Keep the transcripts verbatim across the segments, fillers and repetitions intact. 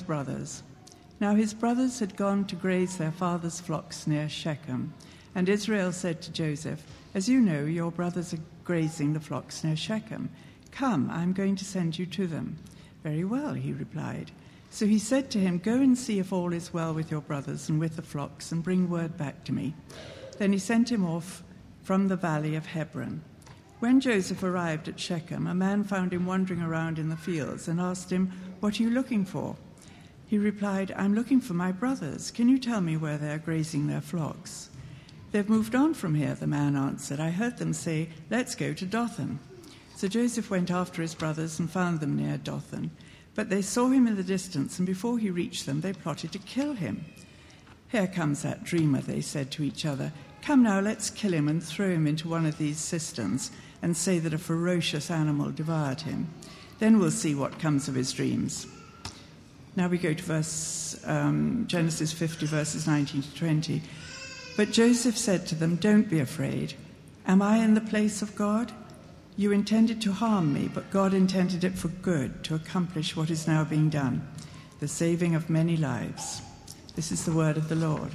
brothers. Now his brothers had gone to graze their father's flocks near Shechem, and Israel said to Joseph, "As you know, your brothers are grazing the flocks near Shechem. Come, I am going to send you to them." "Very well," he replied. So he said to him, "Go and see if all is well with your brothers and with the flocks, and bring word back to me." Then he sent him off from the valley of Hebron. When Joseph arrived at Shechem, a man found him wandering around in the fields and asked him, "What are you looking for?" He replied, "I'm looking for my brothers. Can you tell me where they are grazing their flocks?" "They've moved on from here," the man answered. "I heard them say, 'Let's go to Dothan.'" So Joseph went after his brothers and found them near Dothan. But they saw him in the distance, and before he reached them, they plotted to kill him. "Here comes that dreamer," they said to each other. "Come now, let's kill him and throw him into one of these cisterns and say that a ferocious animal devoured him. Then we'll see what comes of his dreams." Now we go to verse um, Genesis fifty, verses nineteen to twenty. "But Joseph said to them, 'Don't be afraid. Am I in the place of God? You intended to harm me, but God intended it for good, to accomplish what is now being done, the saving of many lives.'" This is the word of the Lord.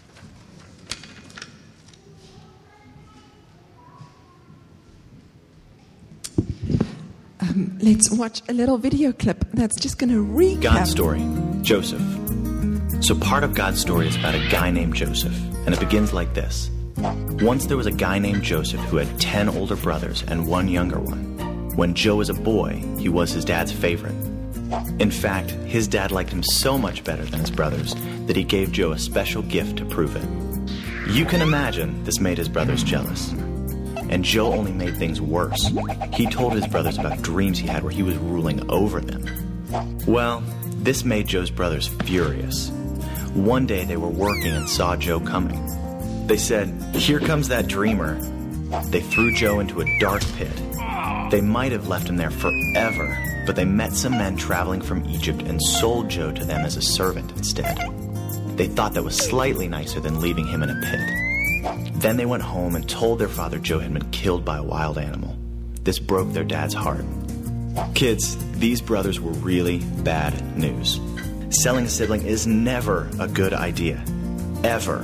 Um, let's watch a little video clip that's just going to recap. God's story, Joseph. So part of God's story is about a guy named Joseph, and it begins like this. Once there was a guy named Joseph who had ten older brothers and one younger one. When Joe was a boy, he was his dad's favorite. In fact, his dad liked him so much better than his brothers that he gave Joe a special gift to prove it. You can imagine this made his brothers jealous. And Joe only made things worse. He told his brothers about dreams he had where he was ruling over them. Well, this made Joe's brothers furious. One day they were working and saw Joe coming. They said, "Here comes that dreamer." They threw Joe into a dark pit. They might have left him there forever, but they met some men traveling from Egypt and sold Joe to them as a servant instead. They thought that was slightly nicer than leaving him in a pit. Then they went home and told their father Joe had been killed by a wild animal. This broke their dad's heart. Kids, these brothers were really bad news. Selling a sibling is never a good idea. Ever.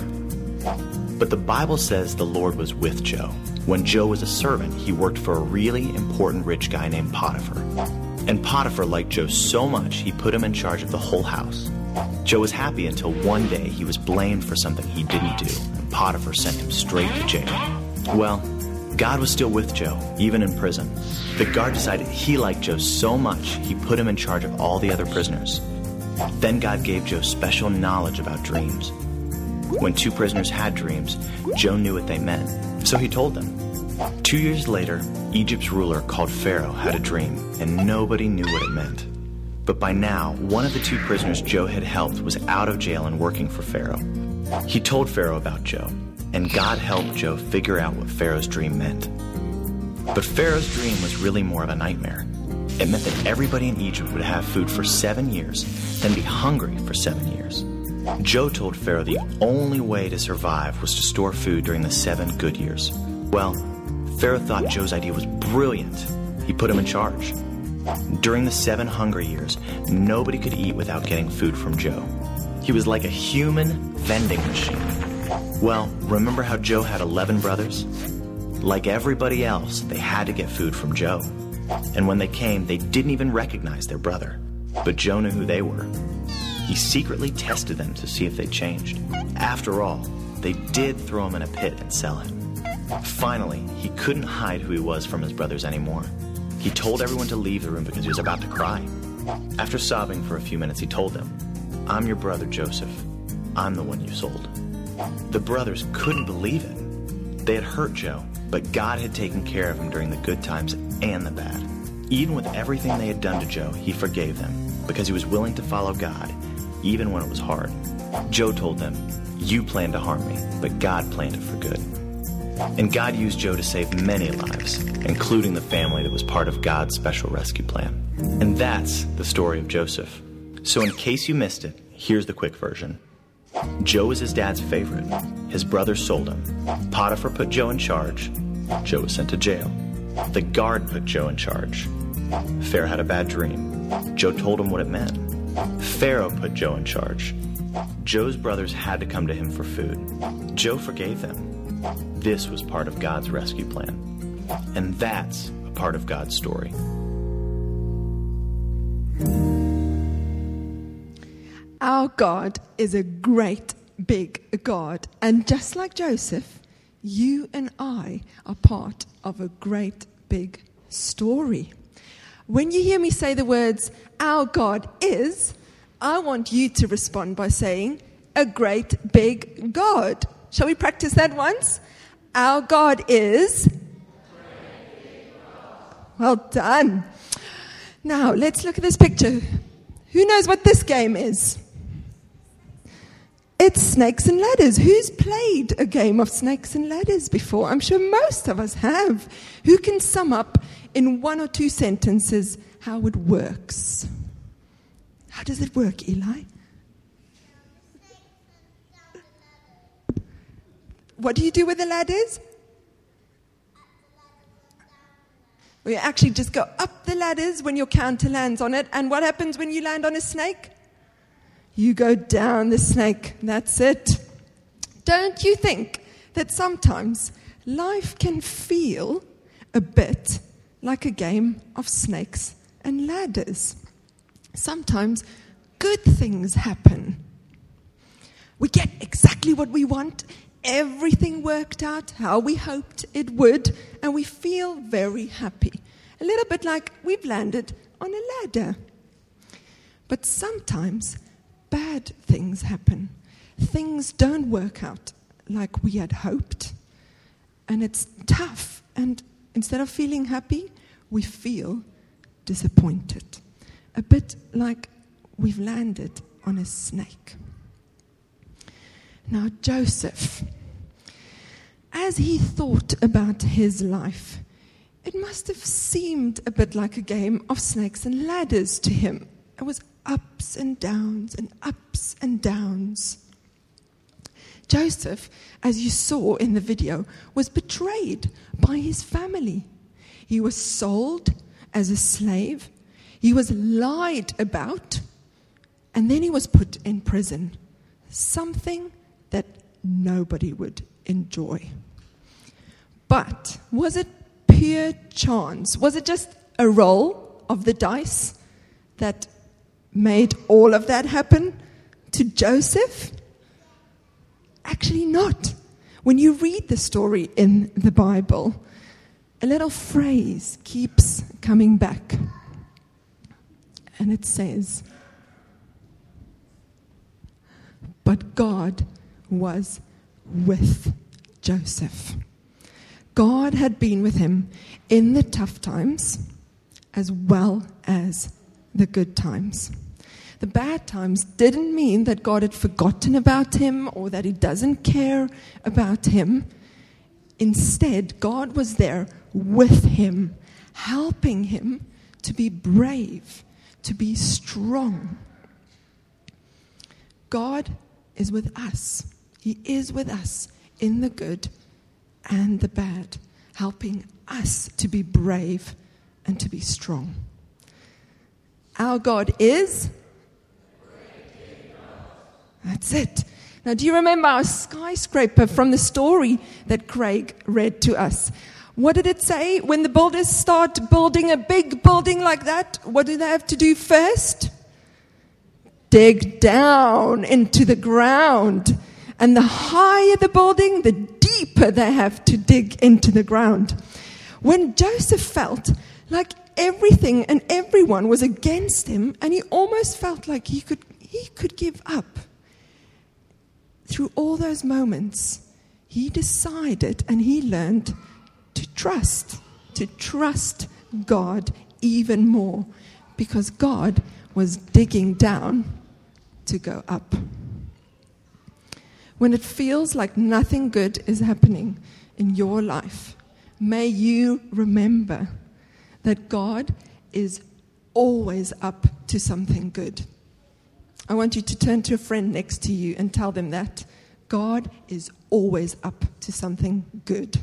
But the Bible says the Lord was with Joe. When Joe was a servant, he worked for a really important rich guy named Potiphar. And Potiphar liked Joe so much, he put him in charge of the whole house. Joe was happy until one day he was blamed for something he didn't do, and Potiphar sent him straight to jail. Well, God was still with Joe, even in prison. The guard decided he liked Joe so much, he put him in charge of all the other prisoners. Then God gave Joe special knowledge about dreams. When two prisoners had dreams, Joe knew what they meant, so he told them. Two years later, Egypt's ruler called Pharaoh had a dream, and nobody knew what it meant. But by now, one of the two prisoners Joe had helped was out of jail and working for Pharaoh. He told Pharaoh about Joe, and God helped Joe figure out what Pharaoh's dream meant. But Pharaoh's dream was really more of a nightmare. It meant that everybody in Egypt would have food for seven years, then be hungry for seven years. Joe told Pharaoh the only way to survive was to store food during the seven good years. Well, Pharaoh thought Joe's idea was brilliant. He put him in charge. During the seven hungry years, nobody could eat without getting food from Joe. He was like a human vending machine. Well, remember how Joe had eleven brothers? Like everybody else, they had to get food from Joe. And when they came, they didn't even recognize their brother. But Joe knew who they were. He secretly tested them to see if they changed. After all, they did throw him in a pit and sell him. Finally, he couldn't hide who he was from his brothers anymore. He told everyone to leave the room because he was about to cry. After sobbing for a few minutes, he told them, "I'm your brother Joseph. I'm the one you sold." The brothers couldn't believe it. They had hurt Joe, but God had taken care of him during the good times and the bad. Even with everything they had done to Joe, he forgave them because he was willing to follow God, even when it was hard. Joe told them, "You planned to harm me, but God planned it for good." And God used Joe to save many lives, including the family that was part of God's special rescue plan. And that's the story of Joseph. So in case you missed it, here's the quick version. Joe was his dad's favorite. His brothers sold him. Potiphar put Joe in charge. Joe was sent to jail. The guard put Joe in charge. Pharaoh had a bad dream. Joe told him what it meant. Pharaoh put Joe in charge. Joe's brothers had to come to him for food. Joe forgave them. This was part of God's rescue plan. And that's a part of God's story. Our God is a great big God. And just like Joseph, you and I are part of a great big story. When you hear me say the words, our God is, I want you to respond by saying, a great big God. Shall we practice that once? Our God is. Well done. Now, let's look at this picture. Who knows what this game is? It's snakes and ladders. Who's played a game of snakes and ladders before? I'm sure most of us have. Who can sum up in one or two sentences how it works? How does it work, Eli? What do you do with the ladders? We actually just go up the ladders when your counter lands on it. And what happens when you land on a snake? You go down the snake. That's it. Don't you think that sometimes life can feel a bit like a game of snakes and ladders? Sometimes good things happen. We get exactly what we want. Everything worked out how we hoped it would, and we feel very happy. A little bit like we've landed on a ladder. But sometimes bad things happen. Things don't work out like we had hoped, and it's tough. And instead of feeling happy, we feel disappointed. A bit like we've landed on a snake. Now, Joseph, as he thought about his life, it must have seemed a bit like a game of snakes and ladders to him. It was ups and downs and ups and downs. Joseph, as you saw in the video, was betrayed by his family. He was sold as a slave. He was lied about. And then he was put in prison. Something that nobody would enjoy. But was it pure chance? Was it just a roll of the dice that made all of that happen to Joseph? Actually not. When you read the story in the Bible, a little phrase keeps coming back. And it says, but God was with Joseph. God had been with him in the tough times as well as the good times. The bad times didn't mean that God had forgotten about him or that he doesn't care about him. Instead, God was there with him, helping him to be brave, to be strong. God is with us. He is with us in the good and the bad, helping us to be brave and to be strong. Our God is? That's it. Now, do you remember our skyscraper from the story that Craig read to us? What did it say? When the builders start building a big building like that, what do they have to do first? Dig down into the ground. And the higher the building, the deeper they have to dig into the ground. When Joseph felt like everything and everyone was against him, and he almost felt like he could he could give up. Through all those moments, he decided and he learned to trust, to trust God even more, because God was digging down to go up. When it feels like nothing good is happening in your life, may you remember that God is always up to something good. I want you to turn to a friend next to you and tell them that God is always up to something good.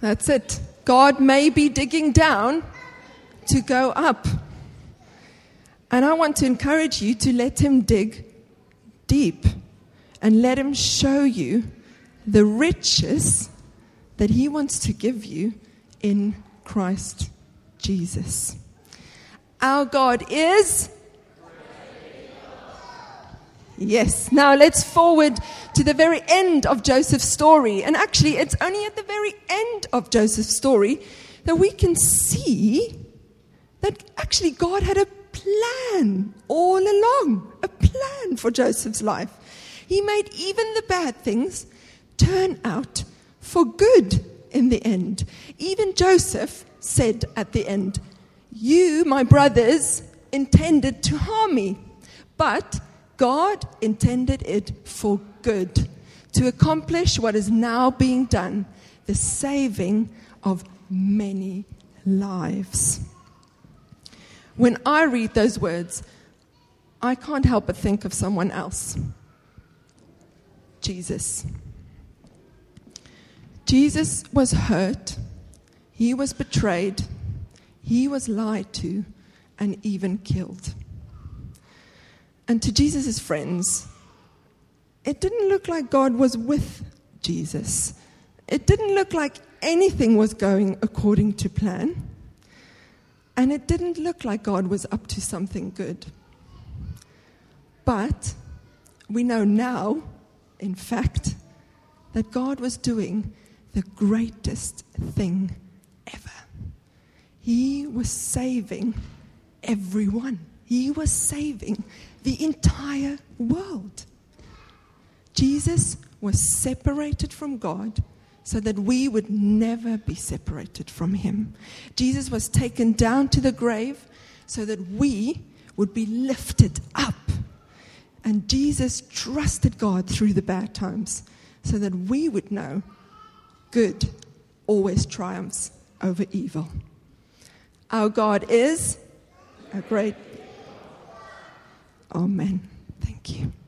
That's it. God may be digging down to go up. And I want to encourage you to let him dig deep and let him show you the riches that he wants to give you in Christ Jesus. Our God is... Yes. Now let's forward to the very end of Joseph's story. And actually, it's only at the very end of Joseph's story that we can see that actually God had a plan all along. A plan for Joseph's life. He made even the bad things turn out for good in the end. Even Joseph said at the end, "You, my brothers, intended to harm me, but God intended it for good, to accomplish what is now being done, the saving of many lives." When I read those words, I can't help but think of someone else. Jesus. Jesus was hurt, he was betrayed, he was lied to, and even killed. And to Jesus' friends, it didn't look like God was with Jesus. It didn't look like anything was going according to plan. And it didn't look like God was up to something good. But we know now, in fact, that God was doing the greatest thing ever. He was saving everyone. He was saving the entire world. Jesus was separated from God so that we would never be separated from him. Jesus was taken down to the grave so that we would be lifted up. And Jesus trusted God through the bad times so that we would know good always triumphs over evil. Our God is a great... Amen. Thank you.